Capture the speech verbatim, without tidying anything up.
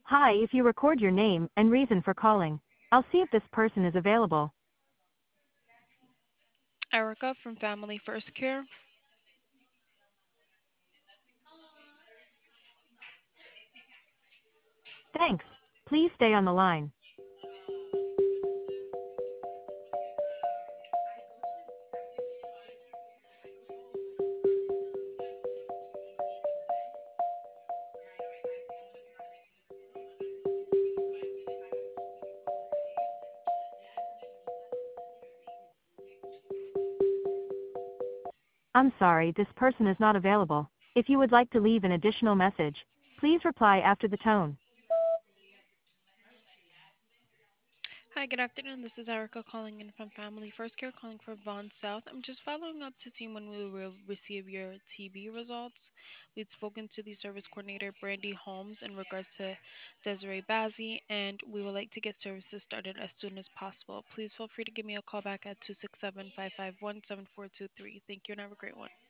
Hi, if you record your name and reason for calling, I'll see if this person is available. Erica from Family First Care. Thanks. Please stay on the line. I'm sorry, this person is not available. If you would like to leave an additional message, please reply after the tone. Hi, good afternoon. This is Erica calling in from Family First Care, calling for Vaughn South. I'm just following up to see when we will receive your T B results. We'd spoken to the service coordinator, Brandy Holmes, in regards to Desiree Bazzi, and we would like to get services started as soon as possible. Please feel free to give me a call back at two six seven, five five one, seven four two three. Thank you and have a great one.